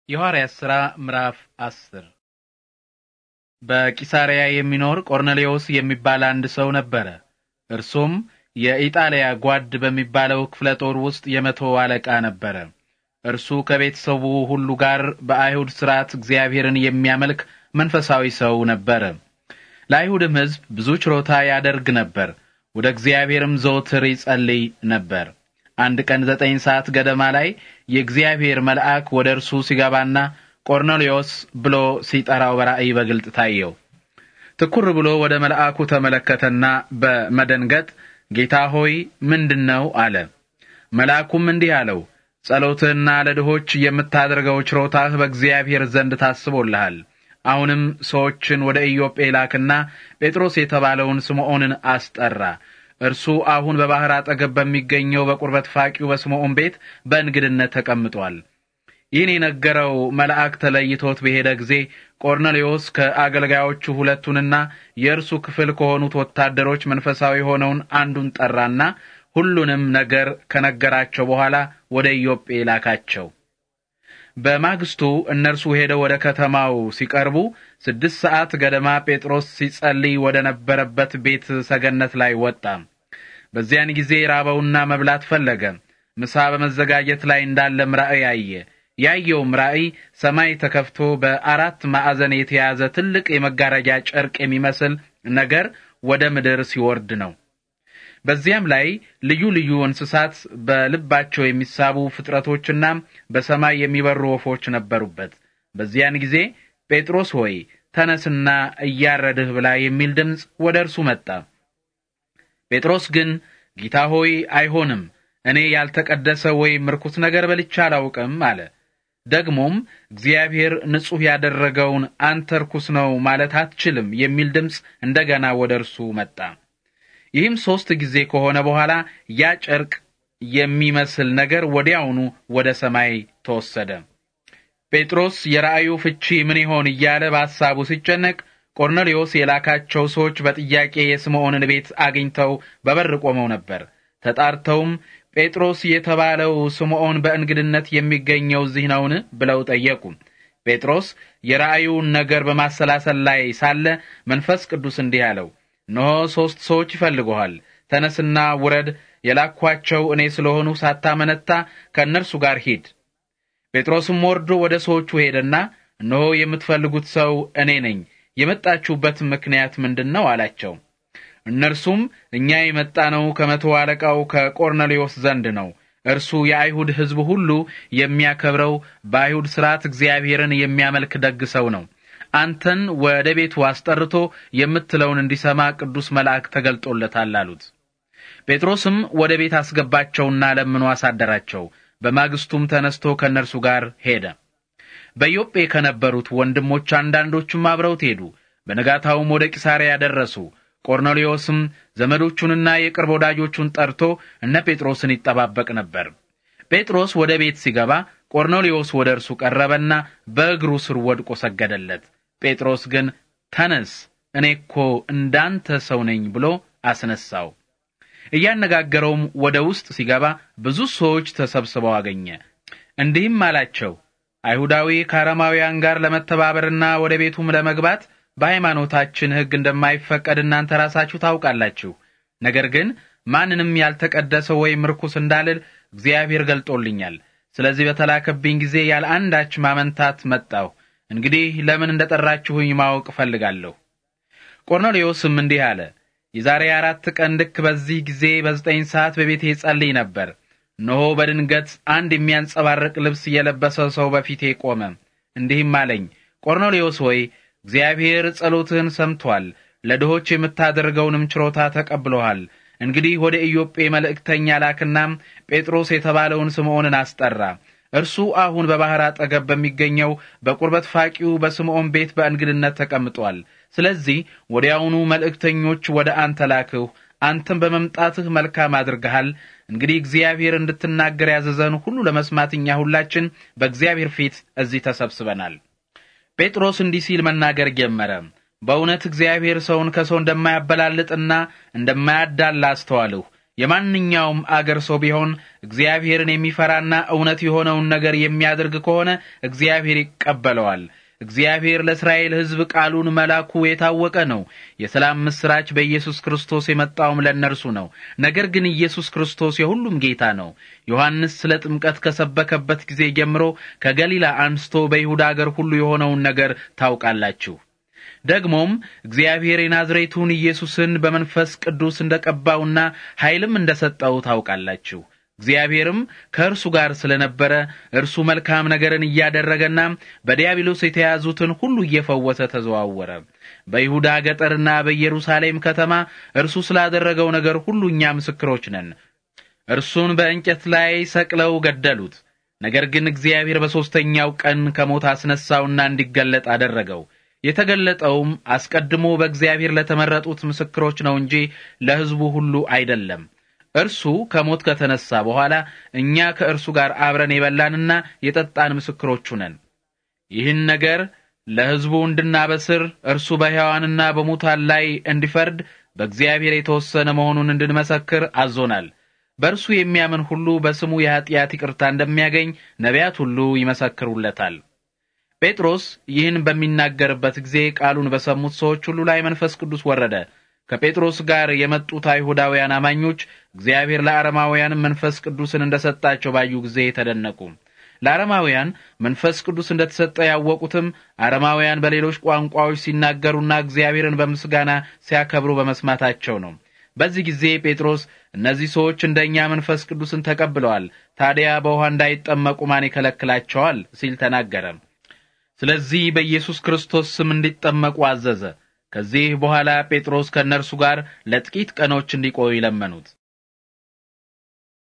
የሐዋርያት ሥራ ምዕራፍ 10 በቂሳሪያ የሚኖር ቆርኔሌዎስ የሚባል አንድ ሰው ነበረ። እርሱም የኢጣሊያ ጓድ በሚባለው ክፍለ ጦር ውስጥ የመቶ አለቃ ነበረ። እርሱ ከቤተሰቡ ሁሉ ጋር በአይሁድ ሥርዓት እግዚአብሔርን የሚያመልክ መንፈሳዊ ሰው ነበረ። ለአይሁድም ሕዝብ ብዙ ችሮታ ያደርግ ነበር። ወደ እግዚአብሔርም ዘወትር ይጸልይ ነበር። አንድ ቀን 9 ሰዓት ገደማ ላይ የእግዚአብሔር መልአክ ወደ እርሱ ሲገባና ቆርኔሌዎስ ብሎ ሲጠራው በራእይ በግልጥ ታየው። ትኩር ብሎ ወደ መልአኩ ተመለከተና በመደንገጥ ጌታ ሆይ ምንድነው አለ። መልአኩም እንዲህ አለው፣ ጸሎትህና ለድሆች የምታደርገው ችሮታህ በእግዚአብሔር ዘንድ ታስቦልሃል። አሁንም ሰዎችን ወደ ኢዮጴ ላክና ጴጥሮስ የተባለውን ስምዖንን አስጠራ። እርሱ አሁን በባህር አጠገብ በሚገኘው በቁርበት ፋቂው በስምዖን ቤት በእንግድነት ተቀምጧል። ይህን የነገረው መልአክ ተለይቶት በሄደ ጊዜ ቆርኔሌዎስ ከአገልጋዮቹ ሁለቱንና የእርሱ ክፍል ከሆኑት ወታደሮች መንፈሳዊ ሆነውን አንዱን ጠራና ሁሉንም ነገር ከነገራቸው በኋላ ወደ ኢዮጴ ላካቸው። በማግስቱ እነርሱ ሄደው ወደ ከተማው ሲቀርቡ 6 ሰዓት ገደማ ጴጥሮስ ሲጸልይ ወደ ነበረበት ቤት ሰገነት ላይ ወጣ። በዚያን ጊዜ ራበውና መብላት ፈለገ። ምሳ በመዘጋጀት ላይ እንዳለም ራእይ አየ። ያየውም ራእይ ሰማይ ተከፍቶ በ4 ማዕዘን የተያዘ ትልቅ የመጋረጃ ጨርቅ የሚመስል ነገር ወደ ምድር ሲወርድ ነው። በዚያም ላይ ልዩ ልዩ እንስሳት፣ በልባቸው የሚሳቡ ፍጥረቶችና በሰማይ የሚበሩ ወፎች ነበሩበት። በዚያን ጊዜ ጴጥሮስ ሆይ ተነስና እያረድህ ብላ የሚል ድምፅ ወደ እርሱ መጣ። ጴጥሮስ ግን ጌታ ሆይ አይሆንም፣ እኔ ያልተቀደሰ ወይም ርኩስ ነገር በልቼ አላውቅም አለ። ደግሞም እግዚአብሔር ንጹሕ ያደረገውን አንተ ርኩስ ነው ማለት አትችልም የሚል ድምፅ እንደገና ወደ እርሱ መጣ። ይህም 3 ጊዜ ከሆነ በኋላ ያ ጨርቅ የሚመስል ነገር ወዲያውኑ ወደ ሰማይ ተወሰደ። ጴጥሮስ የራእዩ ፍቺ ምን ይሆን እያለ በሐሳቡ ሲጨነቅ ቆርኔሌዎስ የላካቸው ሰዎች በጥያቄ የስምዖንን ቤት አግኝተው በበር ቆመው ነበር። ተጣርተውም ጴጥሮስ የተባለው ስምዖን በእንግድነት የሚገኘው እዚህ ነውን ብለው ጠየቁ። ጴጥሮስ የራእዩን ነገር በማሰላሰል ላይ ሳለ መንፈስ ቅዱስ እንዲህ አለው፣ እነሆ 3 ሰዎች ይፈልጉሃል። ተነስና ውረድ፣ የላኳቸው እኔ ስለሆኑ ሳታመነታ ከእነርሱ ጋር ሂድ። ጴጥሮስም ወርዶ ወደ ሰዎቹ ሄደና እነሆ የምትፈልጉት ሰው እኔ ነኝ፣ የመጣችሁበት ምክንያት ምንድነው አላቸው። እነርሱም እኛ የመጣነው ከመቶ አለቃው ከቆርኔሌዎስ ዘንድ ነው። እርሱ የአይሁድ ሕዝብ ሁሉ የሚያከብረው በአይሁድ ሥርዓት እግዚአብሔርን የሚያመልክ ደግ ሰው ነው። አንተን ወደ ቤቱ አስጠርቶ የምትለውን እንዲሰማ ቅዱስ መልአክ ተገልጦለታል አሉት። ጴጥሮስም ወደ ቤት አስገባቸውና ለምኖ አሳደራቸው። በማግስቱም ተነስቶ ከእነርሱ ጋር ሄደ። በኢዮጴ ከነበሩት ወንድሞች አንዳንዶቹም አብረውት ሄዱ። በነጋታውም ወደ ቂሳሪያ ደረሱ። ቆርኔሌዎስም ዘመዶቹንና የቅርብ ወዳጆቹን ጠርቶ እነ ጴጥሮስን ይጠባበቅ ነበር። ጴጥሮስ ወደ ቤት ሲገባ ቆርኔሌዎስ ወደ እርሱ ቀረበና በእግሩ ስር ወድቆ ሰገደለት። ጴጥሮስ ግን ተነስ፣ እኔ እኮ እንዳንተ ሰው ነኝ ብሎ አስነሳው። እያነጋገረውም ወደ ውስጥ ሲገባ ብዙ ሰዎች ተሰብስበው አገኘ። እንዲህም አላቸው፣ አይሁዳዊ ከአረማውያን ጋር ለመተባበርና ወደ ቤቱም ለመግባት በሃይማኖታችን ሕግ እንደማይፈቀድ እናንተ ራሳችሁ ታውቃላችሁ። ነገር ግን ማንንም ያልተቀደሰ ወይም ርኩስ እንዳልል እግዚአብሔር ገልጦልኛል። ስለዚህ በተላከብኝ ጊዜ ያለ አንዳች ማመንታት መጣሁ። እንግዲህ ለምን እንደጠራችሁኝ ማወቅ እፈልጋለሁ። ቆርኔሌዎስም እንዲህ አለ፣ የዛሬ 4 ቀን ልክ በዚህ ጊዜ በ9 ሰዓት በቤቴ ጸልይ ነበር። እነሆ በድንገት አንድ የሚያንጸባርቅ ልብስ የለበሰ ሰው በፊቴ ቆመ። እንዲህም አለኝ፣ ቆርኔሌዎስ ሆይ እግዚአብሔር ጸሎትህን ሰምቶአል፣ ለድሆች የምታደርገውንም ችሮታ ተቀብሎሃል። እንግዲህ ወደ ኢዮጴ መልእክተኛ ላክና ጴጥሮስ የተባለውን ስምዖንን አስጠራ። እርሱ አሁን በባህር አጠገብ በሚገኘው በቁርበት ፋቂው በስምዖን ቤት በእንግድነት ተቀምጧል። ስለዚህ ወዲያውኑ መልእክተኞች ወደ አንተ ላክሁ። አንተም በመምጣትህ መልካም አድርገሃል። እንግዲህ እግዚአብሔር እንድትናገር ያዘዘን ሁሉ ለመስማት እኛ ሁላችን በእግዚአብሔር ፊት እዚህ ተሰብስበናል። ጴጥሮስ እንዲህ ሲል መናገር ጀመረ። በእውነት እግዚአብሔር ሰውን ከሰው እንደማያበላልጥና እንደማያዳላ አስተዋልሁ። የማንኛውም አገር ሰው ቢሆን እግዚአብሔርን የሚፈራና እውነት የሆነውን ነገር የሚያደርግ ከሆነ እግዚአብሔር ይቀበለዋል። እግዚአብሔር ለእስራኤል ሕዝብ ቃሉን መላኩ የታወቀ ነው። የሰላም ምስራች በኢየሱስ ክርስቶስ የመጣውም ለእነርሱ ነው። ነገር ግን ኢየሱስ ክርስቶስ የሁሉም ጌታ ነው። ዮሐንስ ስለ ጥምቀት ከሰበከበት ጊዜ ጀምሮ ከገሊላ አንስቶ በይሁዳ አገር ሁሉ የሆነውን ነገር ታውቃላችሁ። ደግሞም እግዚአብሔር የናዝሬቱን ኢየሱስን በመንፈስ ቅዱስ እንደቀባውና ኃይልም እንደሰጠው ታውቃላችሁ። እግዚአብሔርም ከእርሱ ጋር ስለነበረ እርሱ መልካም ነገርን እያደረገና በዲያብሎስ የተያዙትን ሁሉ እየፈወሰ ተዘዋወረ። በይሁዳ ገጠርና በኢየሩሳሌም ከተማ እርሱ ስላደረገው ነገር ሁሉ እኛ ምስክሮች ነን። እርሱን በእንጨት ላይ ሰቅለው ገደሉት። ነገር ግን እግዚአብሔር በሦስተኛው ቀን ከሞት አስነሳውና እንዲገለጥ አደረገው። የተገለጠውም አስቀድሞ በእግዚአብሔር ለተመረጡት ምስክሮች ነው እንጂ ለሕዝቡ ሁሉ አይደለም። እርሱ ከሞት ከተነሳ በኋላ እኛ ከእርሱ ጋር አብረን የበላንና የጠጣን ምስክሮቹ ነን። ይህን ነገር ለሕዝቡ እንድናበስር እርሱ በሕያዋንና በሙታን ላይ እንዲፈርድ በእግዚአብሔር የተወሰነ መሆኑን እንድንመሰክር አዞናል። በእርሱ የሚያምን ሁሉ በስሙ የኃጢአት ይቅርታ እንደሚያገኝ ነቢያት ሁሉ ይመሰክሩለታል። ጴጥሮስ ይህን በሚናገርበት ጊዜ ቃሉን በሰሙት ሰዎች ሁሉ ላይ መንፈስ ቅዱስ ወረደ። ከጴጥሮስ ጋር የመጡት አይሁዳውያን አማኞች እግዚአብሔር ለአረማውያን መንፈስ ቅዱስን እንደሰጣቸው ባዩ ጊዜ ተደነቁ። ለአረማውያን መንፈስ ቅዱስ እንደተሰጠ ያወቁትም አረማውያን በሌሎች ቋንቋዎች ሲናገሩና እግዚአብሔርን በምስጋና ሲያከብሩ በመስማታቸው ነው። በዚህ ጊዜ ጴጥሮስ እነዚህ ሰዎች እንደኛ መንፈስ ቅዱስን ተቀብለዋል፣ ታዲያ በውሃ እንዳይጠመቁ ማን ይከለክላቸዋል ሲል ተናገረ። ስለዚህ በኢየሱስ ክርስቶስ ስም እንዲጠመቁ አዘዘ። ከዚህ በኋላ ጴጥሮስ ከእነርሱ ጋር ለጥቂት ቀኖች እንዲቆይ ለመኑት።